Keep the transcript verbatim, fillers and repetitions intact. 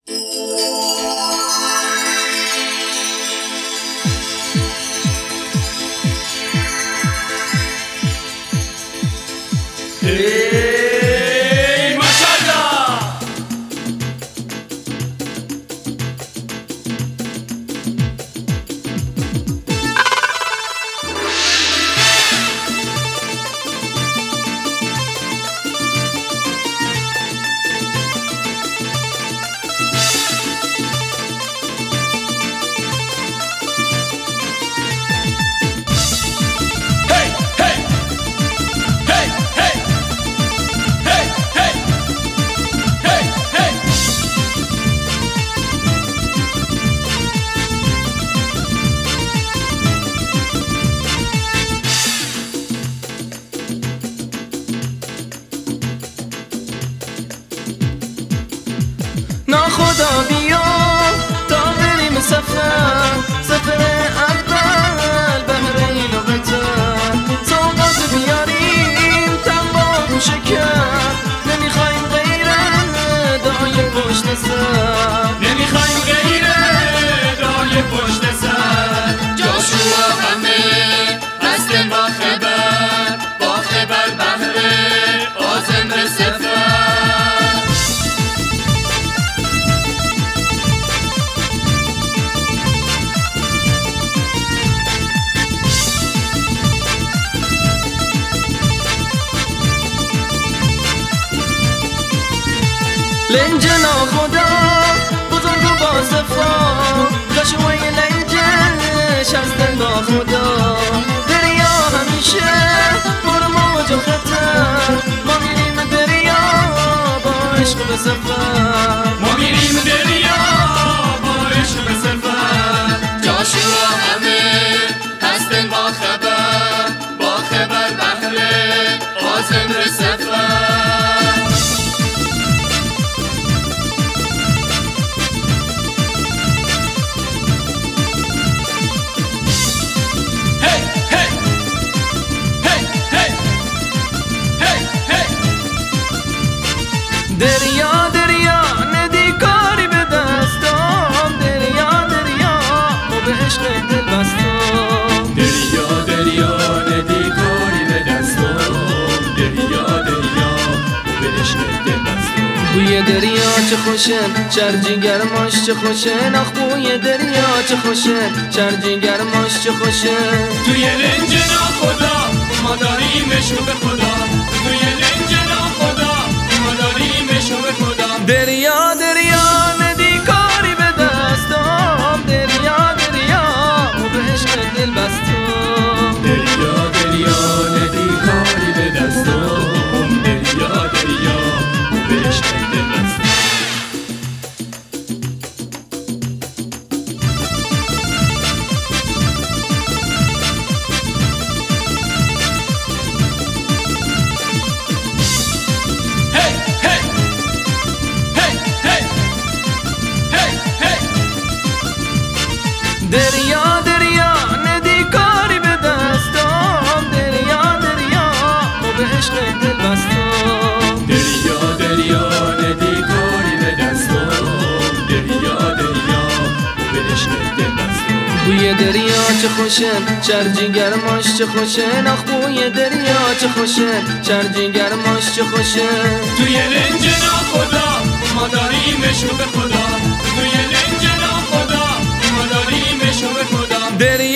ای ماشاءالله ناخدا بیا تا بریم سفر سفر اول بهر این و بتر سوقات بیاریم تنباک و شکر نمیخوایم غیره دعای پشت سر نمیخوایم غیره دعای پشت سر جاشوا همه هستن با خبر با خبر بهره آزم سفر لنج ناخدا بزرگ و با صفا خشوی لنجش هستن با خدا دریا همیشه پر موج و خطر ما میریم دریا با عشق به سفر ما میریم دریا با عشق به سفر جاشوا همه هستن با خبر با خبر بهره آزم سفر دریا دریا ندی کاری به دستم دریا دریا و به عشق دل بستم دریا دریا ندی کاری به دستم دریا دریا و به عشق دل بستم بوی دریا چه خوشه چرجی گرماش چه خوشه آخ بوی دریا چه خوشه چرجی گرماش چه خوشه توی لنج ناخدا ما داریمش رو به خدا توی لنج ناخدا ما داریمش رو به خدا دریا دریا ندی کاری به دستم دریا دریا و به عشق دل بستم دریا دریا ندی کاری به دستم دریا دریا و به عشق دل بستم دریا دریا ندی کاری به دستم دریا دریا و به عشق دل بستم دریا دریا ندی کاری به دستم دریا دریا و به عشق دل بستم بوی دریا چه خوشه چرجی گرماش چه خوشه آخ بوی دریا چه خوشه چرجی گرماش چه خوشه توی لنج ناخدا ما داریمش رو به خدا توی لنج ناخدا ما داریمش رو به خدا دریا